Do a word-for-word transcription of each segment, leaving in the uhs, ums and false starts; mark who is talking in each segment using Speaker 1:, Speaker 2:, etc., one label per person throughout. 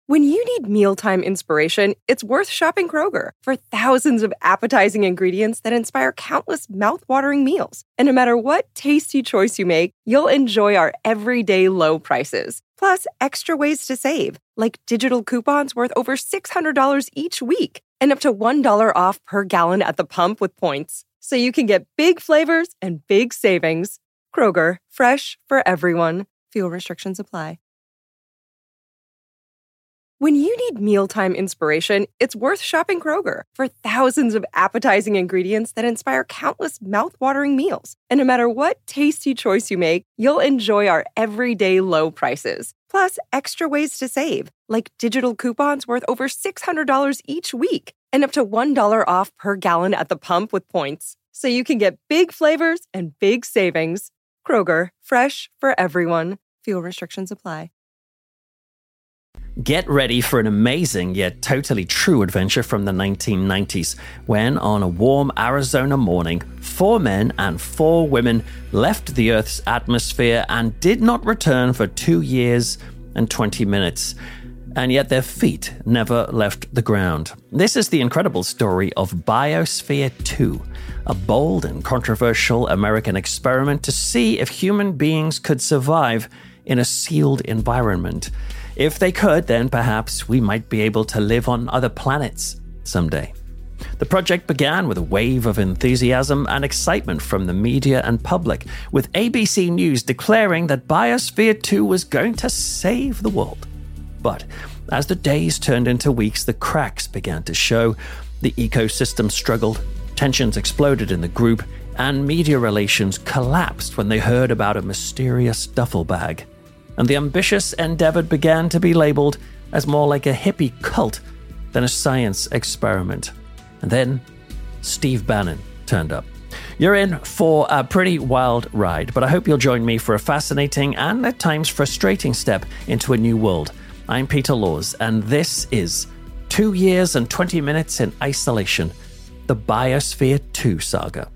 Speaker 1: When you need mealtime inspiration, it's worth shopping Kroger for thousands of appetizing ingredients that inspire countless mouth-watering meals. And no matter what tasty choice you make, you'll enjoy our everyday low prices. Plus, extra ways to save, like digital coupons worth over six hundred dollars each week and up to one dollar off per gallon at the pump with points. So you can get big flavors and big savings. Kroger, fresh for everyone. Fuel restrictions apply. When you need mealtime inspiration, it's worth shopping Kroger for thousands of appetizing ingredients that inspire countless mouth-watering meals. And no matter what tasty choice you make, you'll enjoy our everyday low prices. Plus, extra ways to save, like digital coupons worth over six hundred dollars each week and up to one dollar off per gallon at the pump with points. So you can get big flavors and big savings. Kroger, fresh for everyone. Fuel restrictions apply.
Speaker 2: Get ready for an amazing yet totally true adventure from the nineteen nineties, when on a warm Arizona morning, four men and four women left the Earth's atmosphere and did not return for two years and twenty minutes. And yet their feet never left the ground. This is the incredible story of Biosphere two, a bold and controversial American experiment to see if human beings could survive in a sealed environment. If they could, then perhaps we might be able to live on other planets someday. The project began with a wave of enthusiasm and excitement from the media and public, with A B C News declaring that Biosphere two was going to save the world. But as the days turned into weeks, the cracks began to show. The ecosystem struggled, tensions exploded in the group, and media relations collapsed when they heard about a mysterious duffel bag. And the ambitious endeavor began to be labeled as more like a hippie cult than a science experiment. And then Steve Bannon turned up. You're in for a pretty wild ride, but I hope you'll join me for a fascinating and at times frustrating step into a new world. I'm Peter Laws, and this is Two Years and twenty Minutes in Isolation, the Biosphere two saga.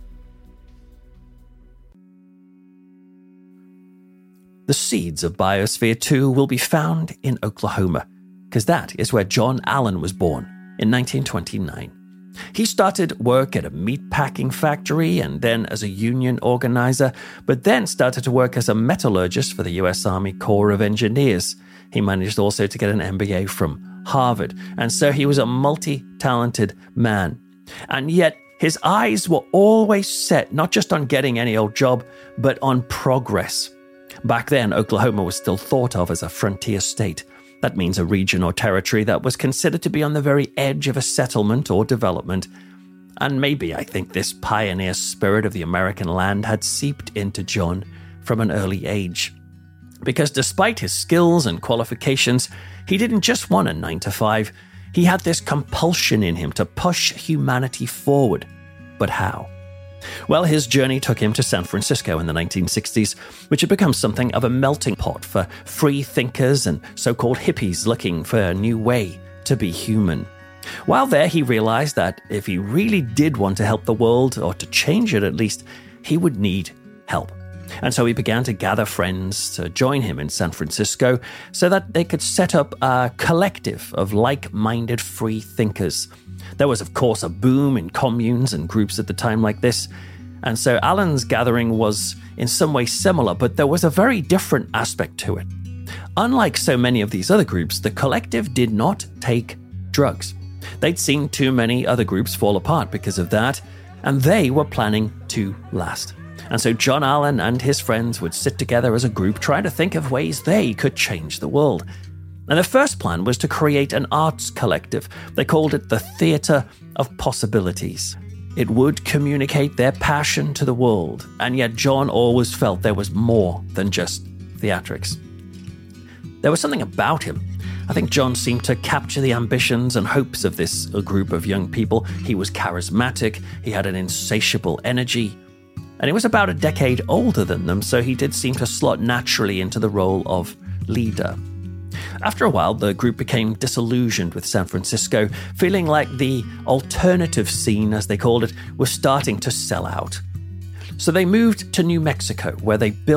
Speaker 2: The seeds of Biosphere two will be found in Oklahoma, because that is where John Allen was born in nineteen twenty-nine. He started work at a meatpacking factory and then as a union organizer, but then started to work as a metallurgist for the U S Army Corps of Engineers. He managed also to get an M B A from Harvard, and so he was a multi-talented man. And yet his eyes were always set not just on getting any old job, but on progress. Back then, Oklahoma was still thought of as a frontier state. That means a region or territory that was considered to be on the very edge of a settlement or development. And maybe I think this pioneer spirit of the American land had seeped into John from an early age. Because despite his skills and qualifications, he didn't just want a nine to five. He had this compulsion in him to push humanity forward. But how? Well, his journey took him to San Francisco in the nineteen sixties, which had become something of a melting pot for free thinkers and so-called hippies looking for a new way to be human. While there, he realized that if he really did want to help the world, or to change it at least, he would need help. And so he began to gather friends to join him in San Francisco so that they could set up a collective of like-minded free thinkers. There was, of course, a boom in communes and groups at the time like this, and so Allen's gathering was in some way similar, but there was a very different aspect to it. Unlike so many of these other groups, the collective did not take drugs. They'd seen too many other groups fall apart because of that, and they were planning to last. And so John Allen and his friends would sit together as a group trying to think of ways they could change the world. And their first plan was to create an arts collective. They called it the Theatre of Possibilities. It would communicate their passion to the world, and yet John always felt there was more than just theatrics. There was something about him. I think John seemed to capture the ambitions and hopes of this group of young people. He was charismatic, he had an insatiable energy, and he was about a decade older than them, so he did seem to slot naturally into the role of leader. After a while, the group became disillusioned with San Francisco, feeling like the alternative scene, as they called it, was starting to sell out. So they moved to New Mexico, where they built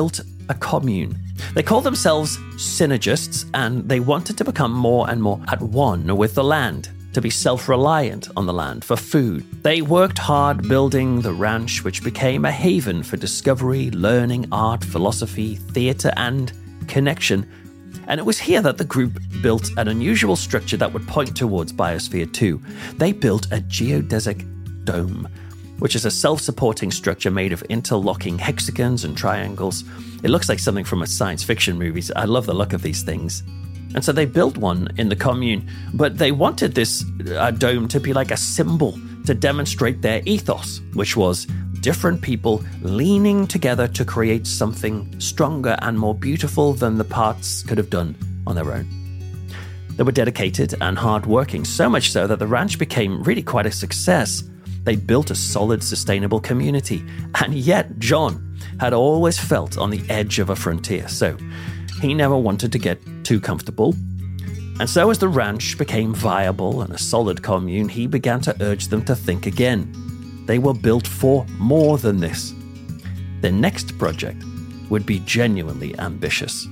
Speaker 2: a commune. They called themselves synergists, and they wanted to become more and more at one with the land, to be self-reliant on the land for food. They worked hard building the ranch, which became a haven for discovery, learning, art, philosophy, theatre, and connection. And it was here that the group built an unusual structure that would point towards Biosphere two. They built a geodesic dome, which is a self-supporting structure made of interlocking hexagons and triangles. It looks like something from a science fiction movie. I love the look of these things. And so they built one in the commune, but they wanted this uh, dome to be like a symbol to demonstrate their ethos, which was different people leaning together to create something stronger and more beautiful than the parts could have done on their own. They were dedicated and hardworking, so much so that the ranch became really quite a success. They built a solid, sustainable community, and yet John had always felt on the edge of a frontier, so he never wanted to get too comfortable. And so as the ranch became viable and a solid commune, he began to urge them to think again. They were built for more than this. Their next project would be genuinely ambitious.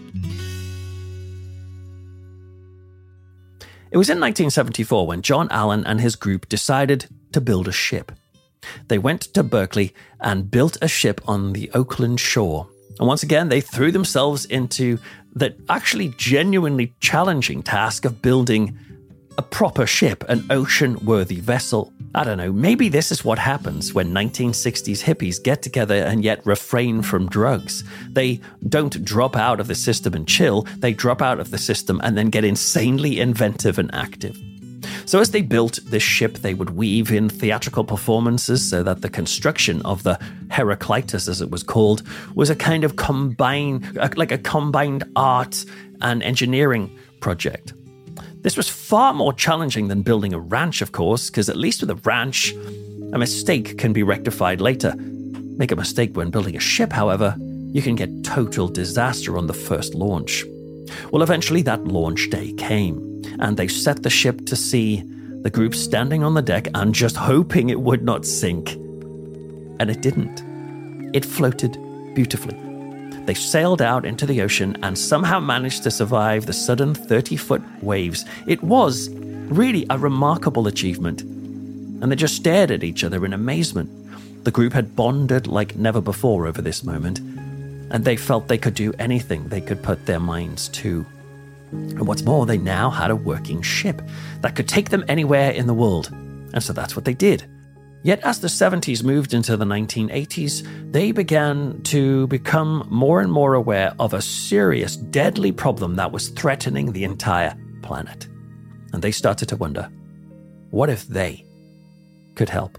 Speaker 2: It was in nineteen seventy-four when John Allen and his group decided to build a ship. They went to Berkeley and built a ship on the Oakland shore. And once again, they threw themselves into the actually genuinely challenging task of building a proper ship, an ocean-worthy vessel. I don't know, maybe this is what happens when nineteen sixties hippies get together and yet refrain from drugs. They don't drop out of the system and chill, they drop out of the system and then get insanely inventive and active. So as they built this ship, they would weave in theatrical performances so that the construction of the Heraclitus, as it was called, was a kind of combined, like a combined art and engineering project. This was far more challenging than building a ranch, of course, because at least with a ranch, a mistake can be rectified later. Make a mistake when building a ship, however, you can get total disaster on the first launch. Well, eventually that launch day came, and they set the ship to sea, the group standing on the deck and just hoping it would not sink. And it didn't. It floated beautifully. They sailed out into the ocean and somehow managed to survive the sudden thirty-foot waves. It was really a remarkable achievement. And they just stared at each other in amazement. The group had bonded like never before over this moment, and they felt they could do anything they could put their minds to. And what's more, they now had a working ship that could take them anywhere in the world. And so that's what they did. Yet as the seventies moved into the nineteen eighties, they began to become more and more aware of a serious, deadly problem that was threatening the entire planet. And they started to wonder, what if they could help?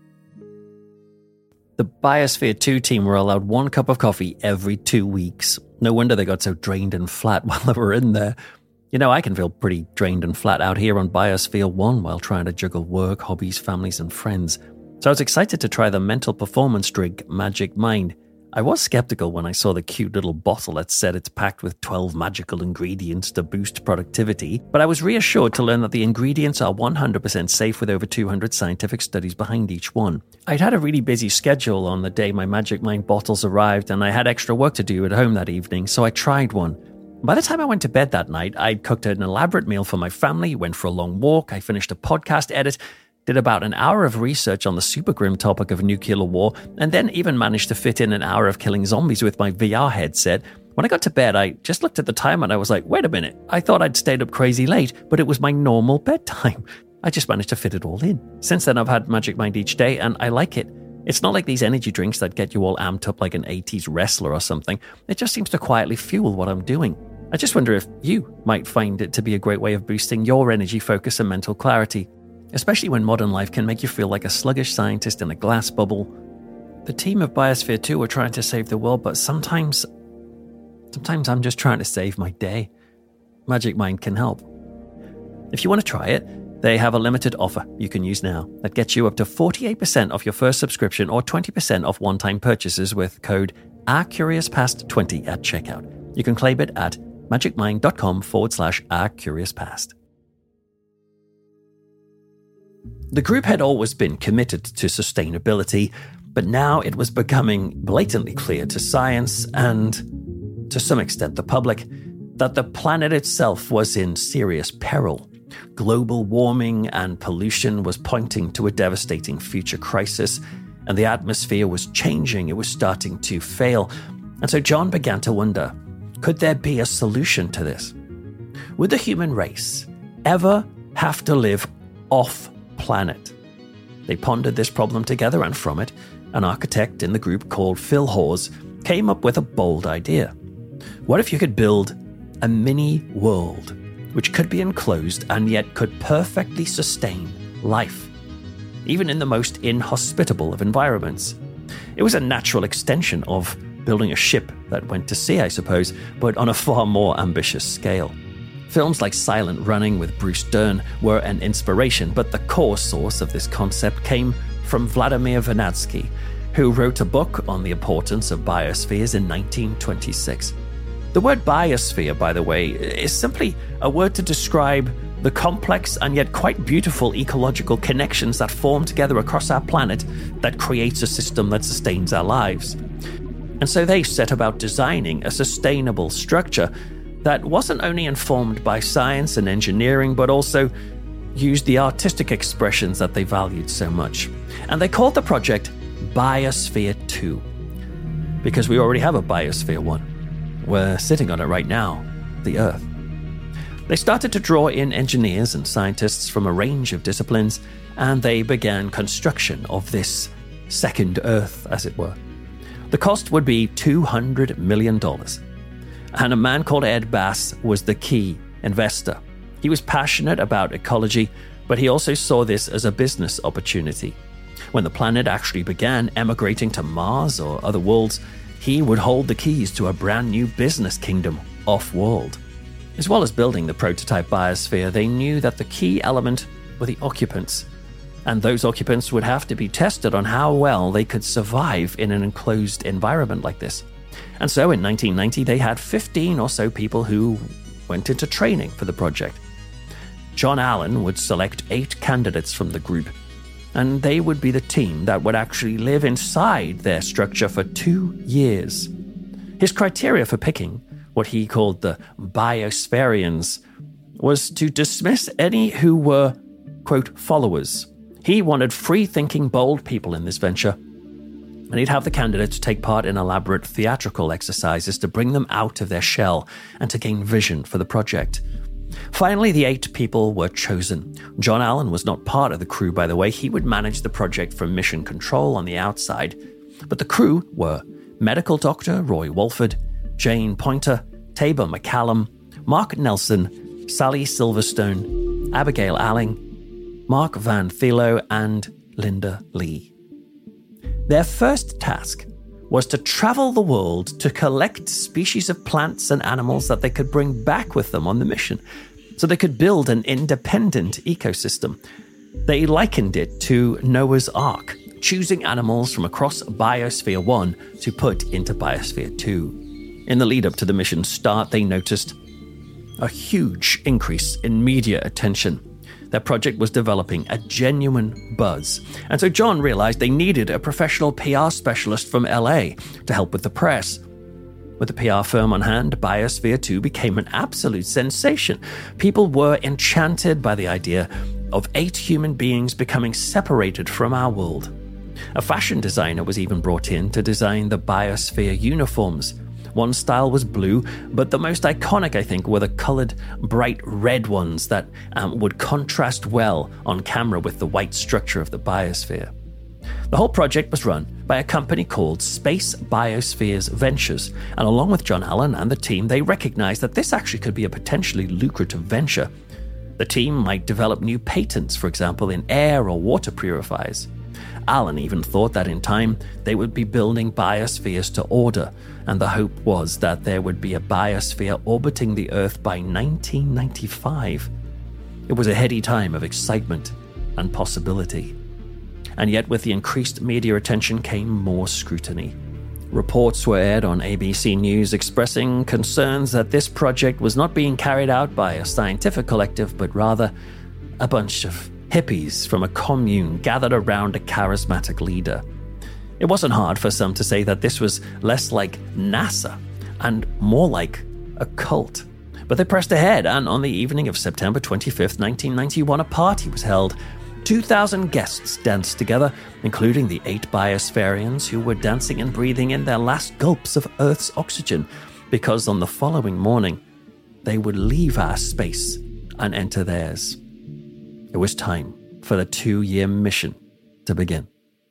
Speaker 2: The Biosphere two team were allowed one cup of coffee every two weeks. No wonder they got so drained and flat while they were in there. You know, I can feel pretty drained and flat out here on Biosphere one while trying to juggle work, hobbies, families, and friends. So I was excited to try the mental performance drink, Magic Mind. I was skeptical when I saw the cute little bottle that said it's packed with twelve magical ingredients to boost productivity, but I was reassured to learn that the ingredients are one hundred percent safe with over two hundred scientific studies behind each one. I'd had a really busy schedule on the day my Magic Mind bottles arrived, and I had extra work to do at home that evening, so I tried one. By the time I went to bed that night, I'd cooked an elaborate meal for my family, went for a long walk, I finished a podcast edit, did about an hour of research on the super grim topic of nuclear war, and then even managed to fit in an hour of killing zombies with my V R headset. When I got to bed, I just looked at the time and I was like, wait a minute, I thought I'd stayed up crazy late, but it was my normal bedtime. I just managed to fit it all in. Since then, I've had Magic Mind each day, and I like it. It's not like these energy drinks that get you all amped up like an eighties wrestler or something. It just seems to quietly fuel what I'm doing. I just wonder if you might find it to be a great way of boosting your energy, focus, and mental clarity, especially when modern life can make you feel like a sluggish scientist in a glass bubble. The team of Biosphere two were trying to save the world, but sometimes, sometimes I'm just trying to save my day. Magic Mind can help. If you want to try it, they have a limited offer you can use now that gets you up to forty-eight percent off your first subscription or twenty percent off one-time purchases with code R Curious Past twenty at checkout. You can claim it at magicmind.com forward slash R Curious Past. The group had always been committed to sustainability, But now it was becoming blatantly clear to science and, to some extent, the public, that the planet itself was in serious peril. Global warming and pollution was pointing to a devastating future crisis, and the atmosphere was changing. It was starting to fail. And so John began to wonder, could there be a solution to this? Would the human race ever have to live off-planet? They pondered this problem together, and from it, an architect in the group called Phil Hawes came up with a bold idea. What if you could build a mini world which could be enclosed and yet could perfectly sustain life, even in the most inhospitable of environments? It was a natural extension of building a ship that went to sea, I suppose, but on a far more ambitious scale. Films like Silent Running with Bruce Dern were an inspiration, but the core source of this concept came from Vladimir Vernadsky, who wrote a book on the importance of biospheres in nineteen twenty-six. The word biosphere, by the way, is simply a word to describe the complex and yet quite beautiful ecological connections that form together across our planet that creates a system that sustains our lives. And so they set about designing a sustainable structure that wasn't only informed by science and engineering, but also used the artistic expressions that they valued so much. And they called the project Biosphere two, because we already have a Biosphere one. We're sitting on it right now, the Earth. They started to draw in engineers and scientists from a range of disciplines, and they began construction of this second Earth, as it were. The cost would be two hundred million dollars. And a man called Ed Bass was the key investor. He was passionate about ecology, but he also saw this as a business opportunity. When the planet actually began emigrating to Mars or other worlds, he would hold the keys to a brand new business kingdom off-world. As well as building the prototype biosphere, they knew that the key element were the occupants, and those occupants would have to be tested on how well they could survive in an enclosed environment like this. And so in nineteen ninety, they had fifteen or so people who went into training for the project. John Allen would select eight candidates from the group, and they would be the team that would actually live inside their structure for two years. His criteria for picking what he called the biospherians was to dismiss any who were, quote, followers. He wanted free-thinking, bold people in this venture, and he'd have the candidates take part in elaborate theatrical exercises to bring them out of their shell and to gain vision for the project. Finally, the eight people were chosen. John Allen was not part of the crew, by the way. He would manage the project from mission control on the outside. But the crew were medical doctor Roy Walford, Jane Pointer, Tabor McCallum, Mark Nelson, Sally Silverstone, Abigail Alling, Mark Van Thelo, and Linda Lee. Their first task was to travel the world to collect species of plants and animals that they could bring back with them on the mission, so they could build an independent ecosystem. They likened it to Noah's Ark, choosing animals from across Biosphere one to put into Biosphere two. In the lead-up to the mission's start, they noticed a huge increase in media attention. Their project was developing a genuine buzz. And so John realized they needed a professional P R specialist from L A to help with the press. With the P R firm on hand, Biosphere two became an absolute sensation. People were enchanted by the idea of eight human beings becoming separated from our world. A fashion designer was even brought in to design the Biosphere uniforms. One style was blue, but the most iconic, I think, were the colored, bright red ones that um, would contrast well on camera with the white structure of the biosphere. The whole project was run by a company called Space Biospheres Ventures, and along with John Allen and the team, they recognized that this actually could be a potentially lucrative venture. The team might develop new patents, for example, in air or water purifiers. Allen even thought that in time they would be building biospheres to order, and the hope was that there would be a biosphere orbiting the Earth by nineteen ninety-five. It was a heady time of excitement and possibility. And yet with the increased media attention came more scrutiny. Reports were aired on A B C News expressing concerns that this project was not being carried out by a scientific collective, but rather a bunch of hippies from a commune gathered around a charismatic leader. It wasn't hard for some to say that this was less like NASA and more like a cult. But they pressed ahead, and on the evening of September twenty-fifth, nineteen ninety-one, a party was held. two thousand guests danced together, including the eight biospherians who were dancing and breathing in their last gulps of Earth's oxygen, because on the following morning, they would leave our space and enter theirs. It was time for the two-year mission to begin.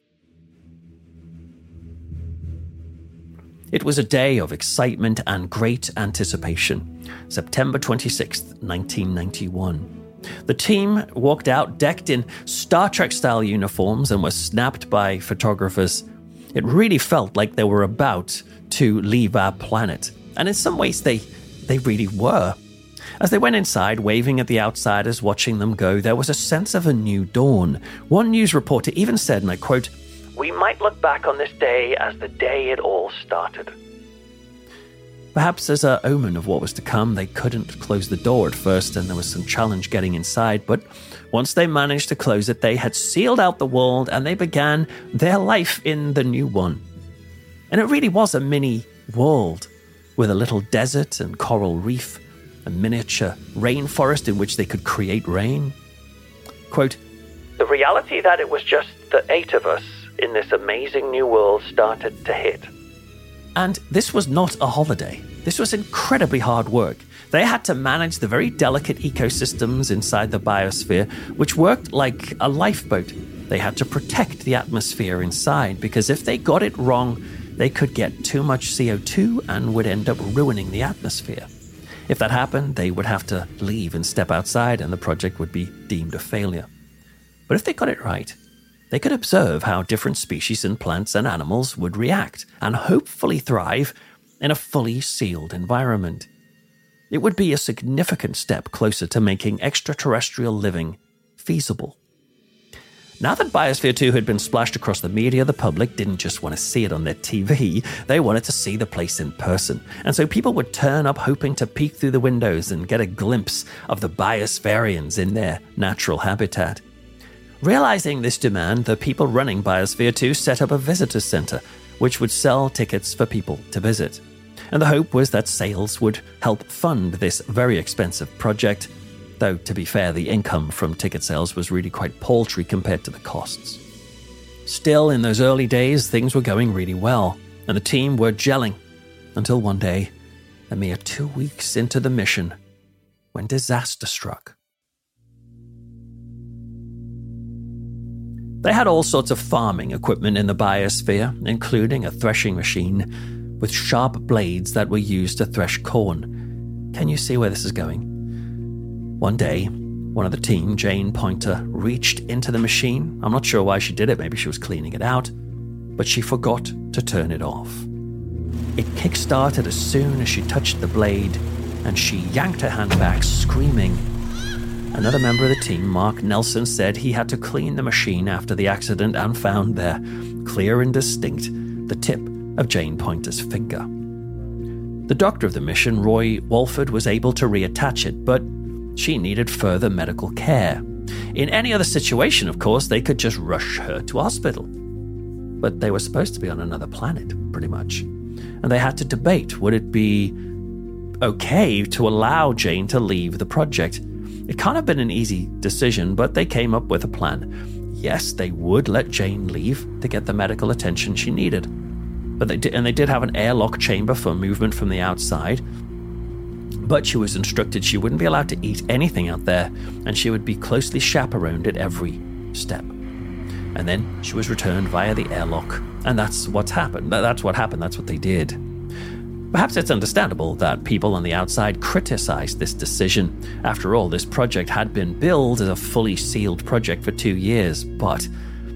Speaker 2: It was a day of excitement and great anticipation. September twenty-sixth, nineteen ninety-one. The team walked out decked in Star Trek-style uniforms and were snapped by photographers. It really felt like they were about to leave our planet. And in some ways, they, they really were. As they went inside, waving at the outsiders watching them go, there was a sense of a new dawn. One news reporter even said, and I quote, "We might look back on this day as the day it all started." Perhaps as an omen of what was to come, they couldn't close the door at first, and there was some challenge getting inside. But once they managed to close it, they had sealed out the world, and they began their life in the new one. And it really was a mini world, with a little desert and coral reef, a miniature rainforest in which they could create rain. Quote, "The reality that it was just the eight of us in this amazing new world started to hit." And this was not a holiday. This was incredibly hard work. They had to manage the very delicate ecosystems inside the biosphere, which worked like a lifeboat. They had to protect the atmosphere inside, because if they got it wrong, they could get too much C O two and would end up ruining the atmosphere. If that happened, they would have to leave and step outside, and the project would be deemed a failure. But if they got it right, they could observe how different species and plants and animals would react and hopefully thrive in a fully sealed environment. It would be a significant step closer to making extraterrestrial living feasible. Now that Biosphere two had been splashed across the media, the public didn't just want to see it on their T V, they wanted to see the place in person. And so people would turn up hoping to peek through the windows and get a glimpse of the Biospherians in their natural habitat. Realizing this demand, the people running Biosphere two set up a visitor center, which would sell tickets for people to visit. And the hope was that sales would help fund this very expensive project, though, to be fair, the income from ticket sales was really quite paltry compared to the costs. Still, in those early days, things were going really well, and the team were gelling, until one day, a mere two weeks into the mission, when disaster struck. They had all sorts of farming equipment in the biosphere, including a threshing machine with sharp blades that were used to thresh corn. Can you see where this is going? One day, one of the team, Jane Pointer, reached into the machine. I'm not sure why she did it, maybe she was cleaning it out, but she forgot to turn it off. It kick-started as soon as she touched the blade, and she yanked her hand back, screaming. Another member of the team, Mark Nelson, said he had to clean the machine after the accident and found there, clear and distinct, the tip of Jane Pointer's finger. The doctor of the mission, Roy Walford, was able to reattach it, but she needed further medical care. In any other situation, of course, they could just rush her to hospital. But they were supposed to be on another planet, pretty much. And they had to debate, would it be okay to allow Jane to leave the project? It can't have been an easy decision, but they came up with a plan. Yes, they would let Jane leave to get the medical attention she needed. But they did, and they did have an airlock chamber for movement from the outside. But she was instructed she wouldn't be allowed to eat anything out there, and she would be closely chaperoned at every step. And then she was returned via the airlock, and that's what's happened. That's what happened. That's what they did. Perhaps it's understandable that people on the outside criticized this decision. After all, this project had been billed as a fully sealed project for two years, but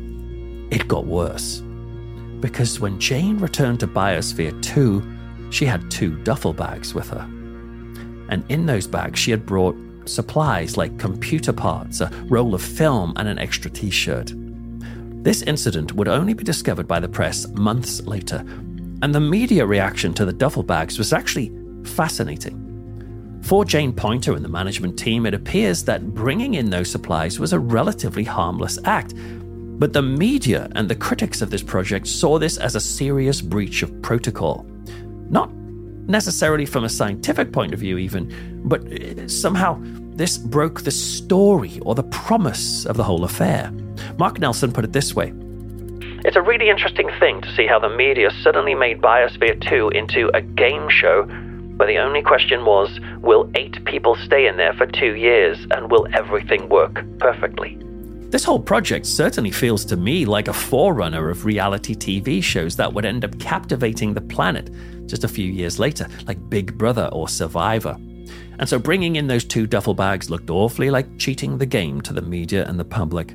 Speaker 2: it got worse. Because when Jane returned to Biosphere two, she had two duffel bags with her. And in those bags, she had brought supplies like computer parts, a roll of film, and an extra t-shirt. This incident would only be discovered by the press months later, and the media reaction to the duffel bags was actually fascinating. For Jane Pointer and the management team, it appears that bringing in those supplies was a relatively harmless act. But the media and the critics of this project saw this as a serious breach of protocol. Not necessarily from a scientific point of view even, but somehow this broke the story or the promise of the whole affair. Mark Nelson put it this way: "It's a really interesting thing to see how the media suddenly made Biosphere two into a game show where the only question was, will eight people stay in there for two years and will everything work perfectly?" This whole project certainly feels to me like a forerunner of reality T V shows that would end up captivating the planet just a few years later, like Big Brother or Survivor. And so bringing in those two duffel bags looked awfully like cheating the game to the media and the public.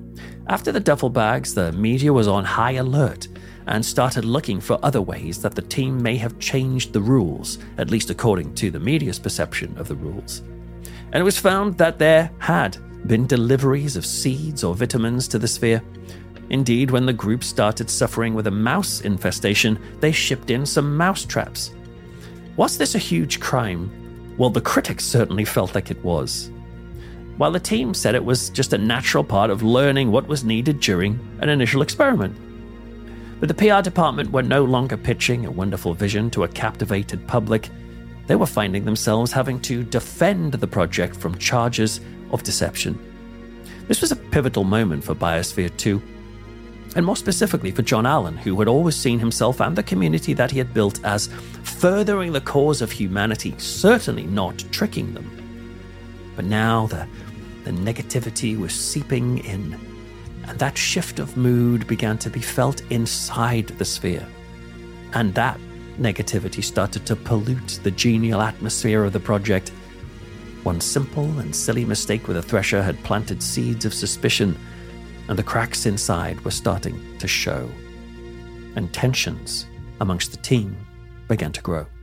Speaker 2: After the duffel bags, the media was on high alert and started looking for other ways that the team may have changed the rules, at least according to the media's perception of the rules. And it was found that there had been deliveries of seeds or vitamins to the sphere. Indeed, when the group started suffering with a mouse infestation, they shipped in some mouse traps. Was this a huge crime? Well, the critics certainly felt like it was, while the team said it was just a natural part of learning what was needed during an initial experiment. But the P R department were no longer pitching a wonderful vision to a captivated public. They were finding themselves having to defend the project from charges of deception. This was a pivotal moment for Biosphere two, and more specifically for John Allen, who had always seen himself and the community that he had built as furthering the cause of humanity, certainly not tricking them. But now the, the negativity was seeping in, and that shift of mood began to be felt inside the sphere. And that negativity started to pollute the genial atmosphere of the project. One simple and silly mistake with a thresher had planted seeds of suspicion, and the cracks inside were starting to show. And tensions amongst the team began to grow.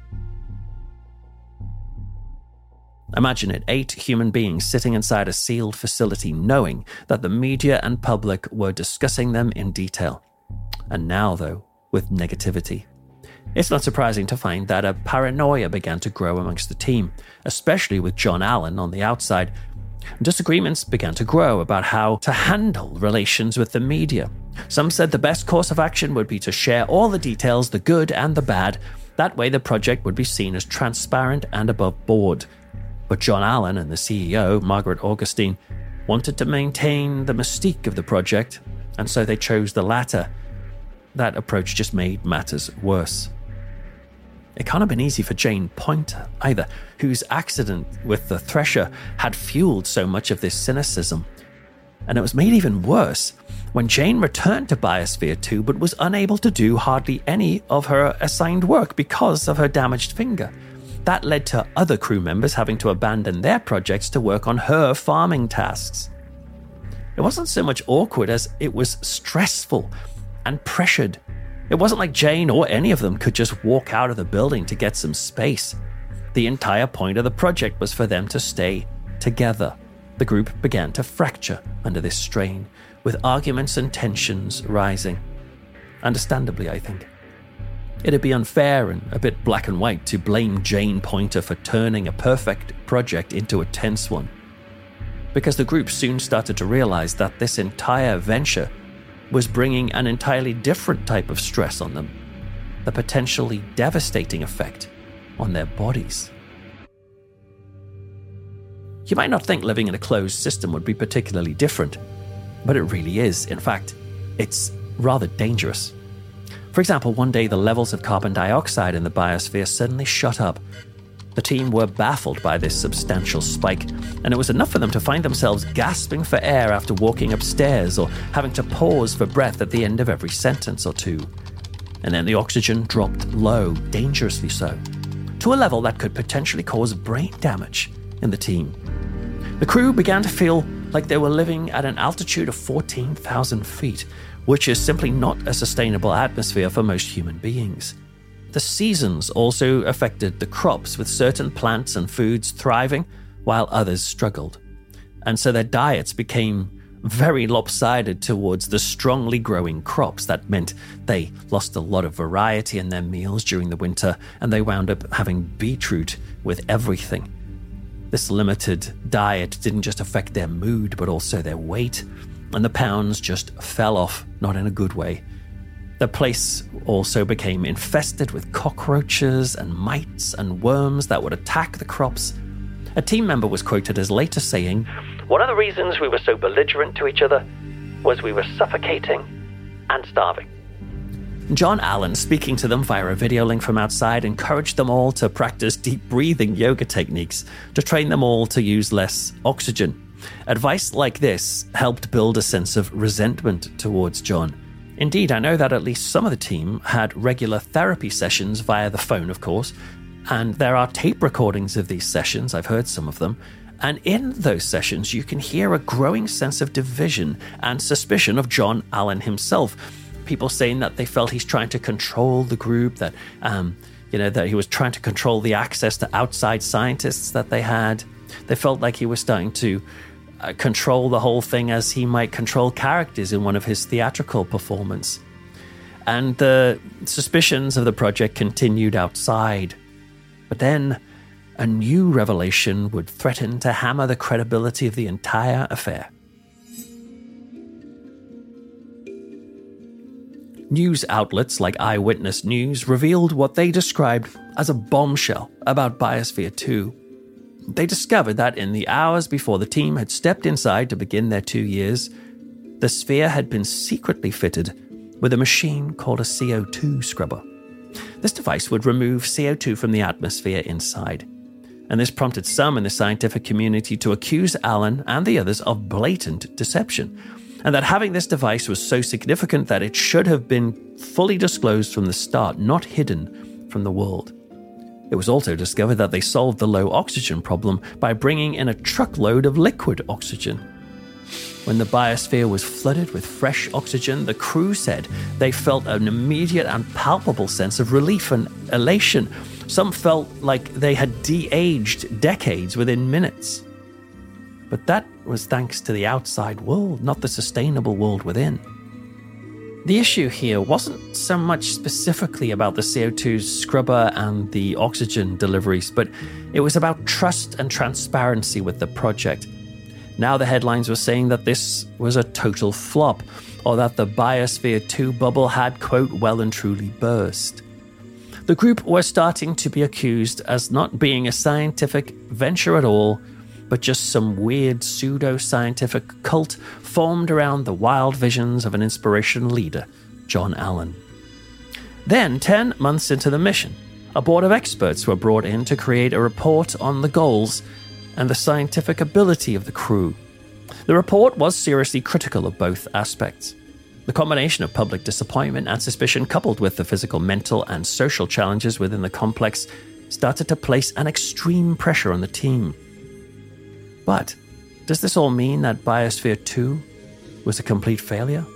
Speaker 2: Imagine it, eight human beings sitting inside a sealed facility knowing that the media and public were discussing them in detail. And now, though, with negativity. It's not surprising to find that a paranoia began to grow amongst the team, especially with John Allen on the outside. Disagreements began to grow about how to handle relations with the media. Some said the best course of action would be to share all the details, the good and the bad. That way the project would be seen as transparent and above board. But John Allen and the C E O, Margaret Augustine, wanted to maintain the mystique of the project, and so they chose the latter. That approach just made matters worse. It can't have been easy for Jane Poynter either, whose accident with the thresher had fueled so much of this cynicism. And it was made even worse when Jane returned to Biosphere two but was unable to do hardly any of her assigned work because of her damaged finger. That led to other crew members having to abandon their projects to work on her farming tasks. It wasn't so much awkward as it was stressful and pressured. It wasn't like Jane or any of them could just walk out of the building to get some space. The entire point of the project was for them to stay together. The group began to fracture under this strain, with arguments and tensions rising. Understandably, I think. It'd be unfair and a bit black and white to blame Jane Poynter for turning a perfect project into a tense one, because the group soon started to realize that this entire venture was bringing an entirely different type of stress on them, the potentially devastating effect on their bodies. You might not think living in a closed system would be particularly different, but it really is. In fact, it's rather dangerous. For example, one day the levels of carbon dioxide in the biosphere suddenly shot up. The team were baffled by this substantial spike, and it was enough for them to find themselves gasping for air after walking upstairs or having to pause for breath at the end of every sentence or two. And then the oxygen dropped low, dangerously so, to a level that could potentially cause brain damage in the team. The crew began to feel like they were living at an altitude of fourteen thousand feet, which is simply not a sustainable atmosphere for most human beings. The seasons also affected the crops, with certain plants and foods thriving while others struggled. And so their diets became very lopsided towards the strongly growing crops. That meant they lost a lot of variety in their meals during the winter, and they wound up having beetroot with everything. This limited diet didn't just affect their mood, but also their weight. and the pounds just fell off, not in a good way. The place also became infested with cockroaches and mites and worms that would attack the crops. A team member was quoted as later saying, "One of the reasons we were so belligerent to each other was we were suffocating and starving." John Allen, speaking to them via a video link from outside, encouraged them all to practice deep breathing yoga techniques to train them all to use less oxygen. Advice like this helped build a sense of resentment towards John. Indeed, I know that at least some of the team had regular therapy sessions via the phone, of course, and there are tape recordings of these sessions. I've heard some of them. And in those sessions, you can hear a growing sense of division and suspicion of John Allen himself. People saying that they felt he's trying to control the group, that, um, you know, that he was trying to control the access to outside scientists that they had. They felt like he was starting to uh, control the whole thing as he might control characters in one of his theatrical performances. And the suspicions of the project continued outside. But then a new revelation would threaten to hammer the credibility of the entire affair. News outlets like Eyewitness News revealed what they described as a bombshell about Biosphere two. They discovered that in the hours before the team had stepped inside to begin their two years, the sphere had been secretly fitted with a machine called a C O two scrubber. This device would remove C O two from the atmosphere inside, and this prompted some in the scientific community to accuse Allen and the others of blatant deception, and that having this device was so significant that it should have been fully disclosed from the start, not hidden from the world. It was also discovered that they solved the low oxygen problem by bringing in a truckload of liquid oxygen. When the biosphere was flooded with fresh oxygen, the crew said they felt an immediate and palpable sense of relief and elation. Some felt like they had de-aged decades within minutes. But that was thanks to the outside world, not the sustainable world within. The issue here wasn't so much specifically about the C O two scrubber and the oxygen deliveries, but it was about trust and transparency with the project. Now the headlines were saying that this was a total flop, or that the Biosphere two bubble had, quote, well and truly burst. The group were starting to be accused as not being a scientific venture at all, but just some weird pseudo-scientific cult formed around the wild visions of an inspirational leader, John Allen. Then, ten months into the mission, a board of experts were brought in to create a report on the goals and the scientific ability of the crew. The report was seriously critical of both aspects. The combination of public disappointment and suspicion, coupled with the physical, mental, and social challenges within the complex, started to place an extreme pressure on the team. But does this all mean that Biosphere two was a complete failure?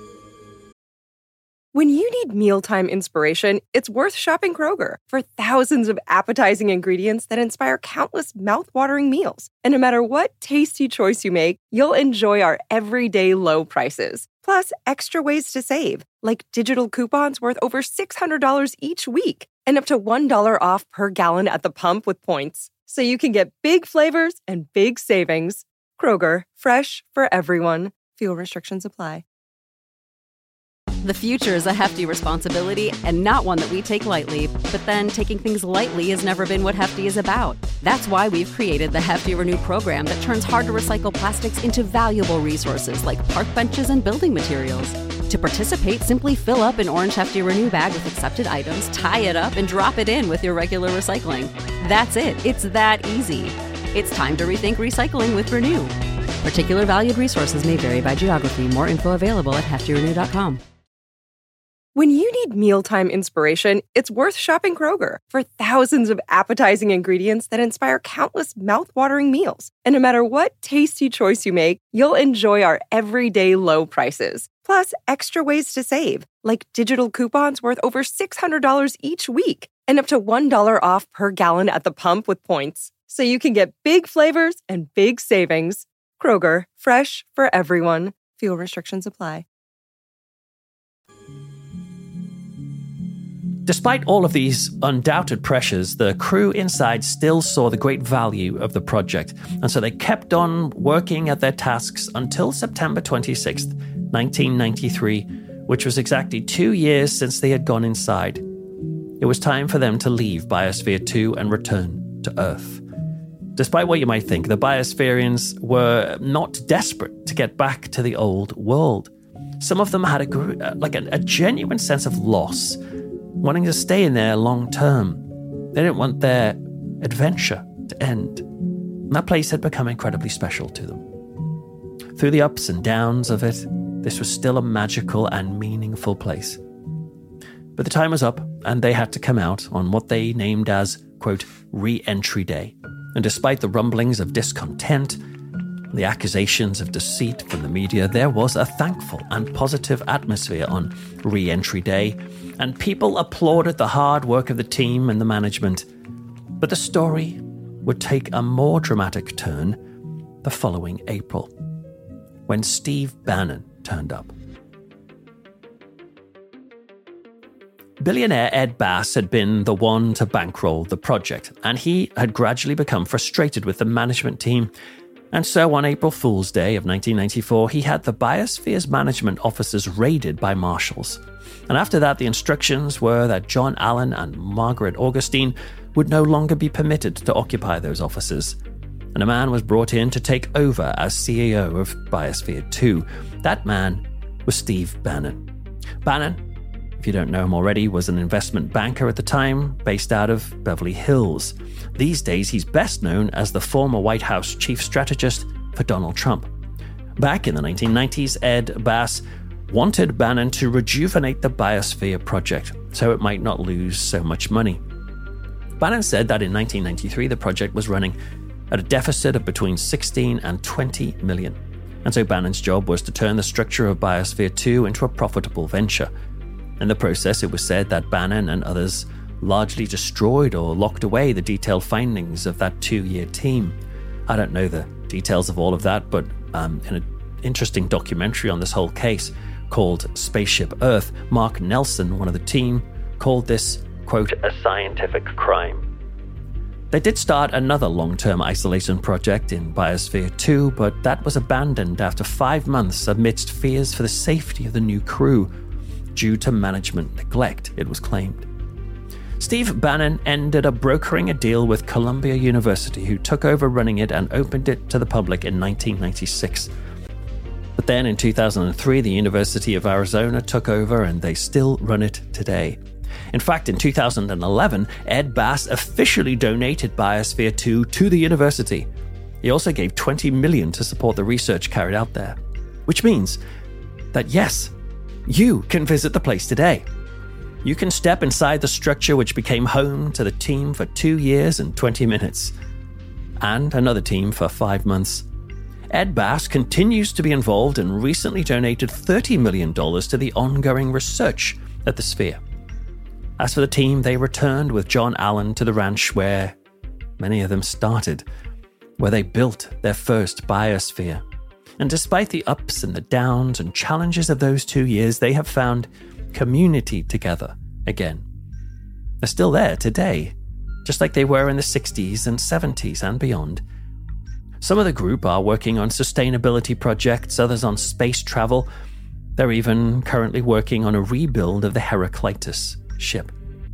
Speaker 1: When you need mealtime inspiration, it's worth shopping Kroger for thousands of appetizing ingredients that inspire countless mouth-watering meals. And no matter what tasty choice you make, you'll enjoy our everyday low prices. Plus, extra ways to save, like digital coupons worth over six hundred dollars each week and up to one dollar off per gallon at the pump with points. So you can get big flavors and big savings. Kroger, fresh for everyone. Fuel restrictions apply.
Speaker 3: The future is a hefty responsibility and not one that we take lightly. But then taking things lightly has never been what Hefty is about. That's why we've created the Hefty Renew program that turns hard-to-recycle plastics into valuable resources like park benches and building materials. To participate, simply fill up an orange Hefty Renew bag with accepted items, tie it up, and drop it in with your regular recycling. That's it. It's that easy. It's time to rethink recycling with Renew. Particular valued resources may vary by geography. More info available at hefty renew dot com.
Speaker 1: When you need mealtime inspiration, it's worth shopping Kroger for thousands of appetizing ingredients that inspire countless mouth-watering meals. And no matter what tasty choice you make, you'll enjoy our everyday low prices. Plus, extra ways to save, like digital coupons worth over six hundred dollars each week and up to one dollar off per gallon at the pump with points. So you can get big flavors and big savings. Kroger, fresh for everyone. Fuel restrictions apply.
Speaker 2: Despite all of these undoubted pressures, the crew inside still saw the great value of the project, and so they kept on working at their tasks until September twenty-sixth, nineteen ninety-three, which was exactly two years since they had gone inside. It was time for them to leave Biosphere two and return to Earth. Despite what you might think, the Biospherians were not desperate to get back to the old world. Some of them had a like a, a genuine sense of loss, wanting to stay in there long term. They didn't want their adventure to end. And that place had become incredibly special to them. Through the ups and downs of it, this was still a magical and meaningful place. But the time was up, and they had to come out on what they named as, quote, re-entry day. And despite the rumblings of discontent, the accusations of deceit from the media, there was a thankful and positive atmosphere on re-entry day, and people applauded the hard work of the team and the management. But the story would take a more dramatic turn the following April, when Steve Bannon turned up. Billionaire Ed Bass had been the one to bankroll the project, and he had gradually become frustrated with the management team. And so on April Fool's Day of nineteen ninety-four, he had the Biosphere's management offices raided by marshals. And after that, the instructions were that John Allen and Margaret Augustine would no longer be permitted to occupy those offices. And a man was brought in to take over as C E O of Biosphere two. That man was Steve Bannon. Bannon, if you don't know him already, was an investment banker at the time, based out of Beverly Hills. These days, he's best known as the former White House chief strategist for Donald Trump. Back in the nineteen nineties, Ed Bass wanted Bannon to rejuvenate the Biosphere project so it might not lose so much money. Bannon said that in nineteen ninety-three, the project was running at a deficit of between sixteen and twenty million. And so Bannon's job was to turn the structure of Biosphere two into a profitable venture. In the process, it was said that Bannon and others largely destroyed or locked away the detailed findings of that two-year team. I don't know the details of all of that, but um, in an interesting documentary on this whole case called Spaceship Earth, Mark Nelson, one of the team, called this, quote, a scientific crime. They did start another long-term isolation project in Biosphere two, but that was abandoned after five months amidst fears for the safety of the new crew, due to management neglect, it was claimed. Steve Bannon ended up brokering a deal with Columbia University, who took over running it and opened it to the public in nineteen ninety-six. But then in two thousand three, the University of Arizona took over, and they still run it today. In fact, in two thousand eleven, Ed Bass officially donated Biosphere two to the university. He also gave twenty million dollars to support the research carried out there. Which means that yes, you can visit the place today. You can step inside the structure which became home to the team for two years and twenty minutes. And another team for five months. Ed Bass continues to be involved and recently donated thirty million dollars to the ongoing research at the Sphere. As for the team, they returned with John Allen to the ranch where many of them started, where they built their first biosphere. And despite the ups and the downs and challenges of those two years, they have found community together again. They're still there today, just like they were in the sixties and seventies and beyond. Some of the group are working on sustainability projects, others on space travel. They're even currently working on a rebuild of the Heraclitus ship.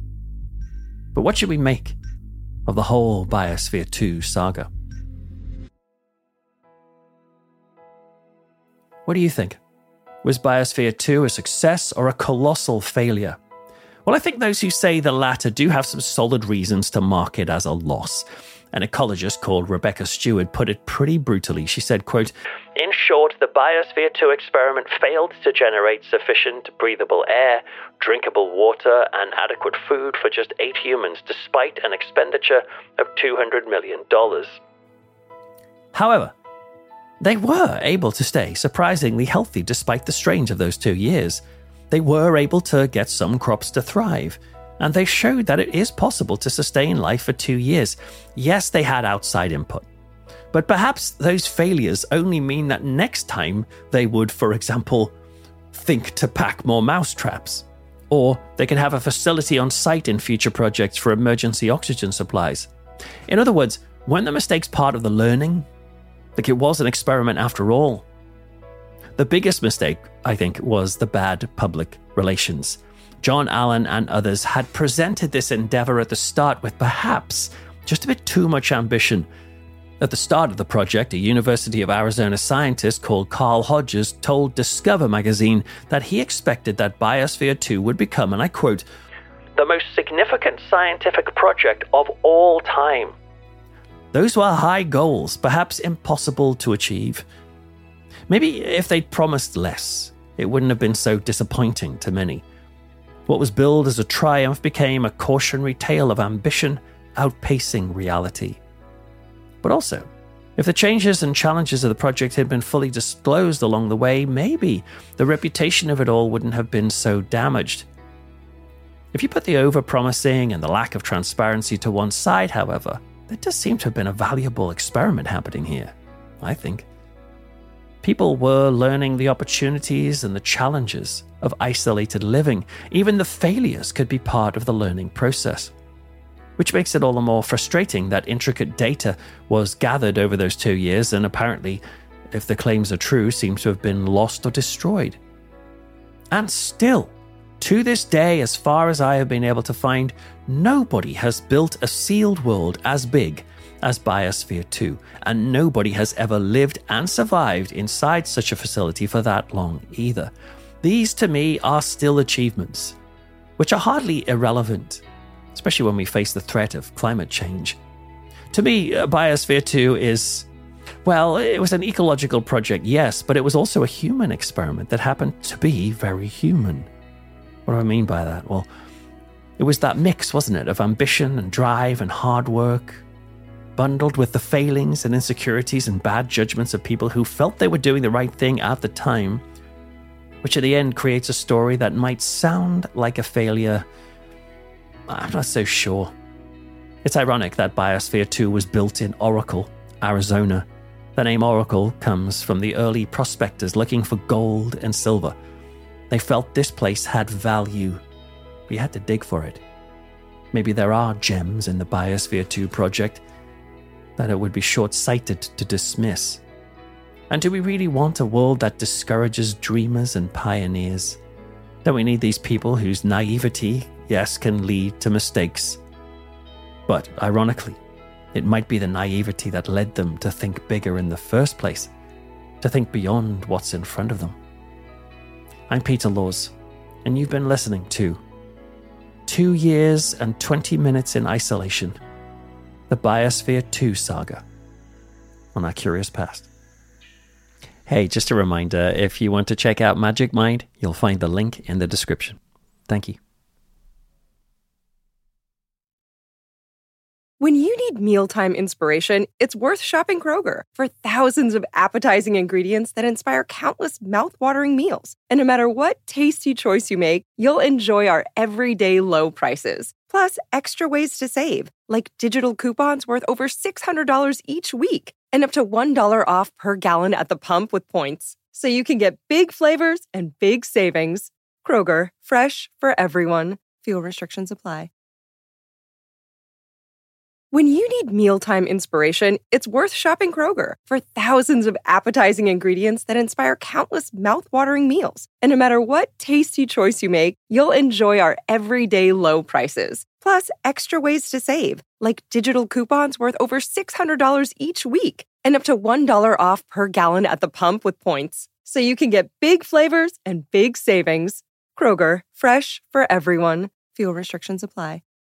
Speaker 2: But what should we make of the whole Biosphere two saga? What do you think? Was Biosphere two a success or a colossal failure? Well, I think those who say the latter do have some solid reasons to mark it as a loss. An ecologist called Rebecca Stewart put it pretty brutally. She said, quote, "In short, the Biosphere two experiment failed to generate sufficient breathable air, drinkable water, and adequate food for just eight humans, despite an expenditure of two hundred million dollars. However, they were able to stay surprisingly healthy despite the strains of those two years. They were able to get some crops to thrive, and they showed that it is possible to sustain life for two years. Yes, they had outside input, but perhaps those failures only mean that next time they would, for example, think to pack more mousetraps, Or they could have a facility on site in future projects for emergency oxygen supplies. In other words, weren't the mistakes part of the learning? Like, it was an experiment after all. The biggest mistake, I think, was the bad public relations. John Allen and others had presented this endeavor at the start with perhaps just a bit too much ambition. At the start of the project, a University of Arizona scientist called Carl Hodges told Discover magazine that he expected that Biosphere two would become, and I quote, "the most significant scientific project of all time." Those were high goals, perhaps impossible to achieve. Maybe if they'd promised less, it wouldn't have been so disappointing to many. What was billed as a triumph became a cautionary tale of ambition outpacing reality. But also, if the changes and challenges of the project had been fully disclosed along the way, maybe the reputation of it all wouldn't have been so damaged. If you put the over-promising and the lack of transparency to one side, however, there does seem to have been a valuable experiment happening here, I think. People were learning the opportunities and the challenges of isolated living. Even the failures could be part of the learning process. Which makes it all the more frustrating that intricate data was gathered over those two years and apparently, if the claims are true, seems to have been lost or destroyed. And still, to this day, as far as I have been able to find, nobody has built a sealed world as big as Biosphere two, and nobody has ever lived and survived inside such a facility for that long either. These, to me, are still achievements, which are hardly irrelevant, especially when we face the threat of climate change. To me, Biosphere two is, well, it was an ecological project, yes, but it was also a human experiment that happened to be very human. What do I mean by that? Well, it was that mix, wasn't it, of ambition and drive and hard work, bundled with the failings and insecurities and bad judgments of people who felt they were doing the right thing at the time, which at the end creates a story that might sound like a failure. I'm not so sure. It's ironic that Biosphere two was built in Oracle, Arizona. The name Oracle comes from the early prospectors looking for gold and silver. They felt this place had value. We had to dig for it. Maybe there are gems in the Biosphere two project that it would be short-sighted to dismiss. And do we really want a world that discourages dreamers and pioneers? Don't we need these people whose naivety, yes, can lead to mistakes? But ironically, it might be the naivety that led them to think bigger in the first place, to think beyond what's in front of them. I'm Peter Laws, and you've been listening to Two Years and twenty Minutes in Isolation, the Biosphere two saga on Our Curious Past. Hey, just a reminder, if you want to check out Magic Mind, you'll find the link in the description. Thank you.
Speaker 1: When you need mealtime inspiration, it's worth shopping Kroger for thousands of appetizing ingredients that inspire countless mouth-watering meals. And no matter what tasty choice you make, you'll enjoy our everyday low prices. Plus, extra ways to save, like digital coupons worth over six hundred dollars each week and up to one dollar off per gallon at the pump with points. So you can get big flavors and big savings. Kroger, fresh for everyone. Fuel restrictions apply. When you need mealtime inspiration, it's worth shopping Kroger for thousands of appetizing ingredients that inspire countless mouth-watering meals. And no matter what tasty choice you make, you'll enjoy our everyday low prices. Plus, extra ways to save, like digital coupons worth over six hundred dollars each week and up to one dollar off per gallon at the pump with points. So you can get big flavors and big savings. Kroger, fresh for everyone. Fuel restrictions apply.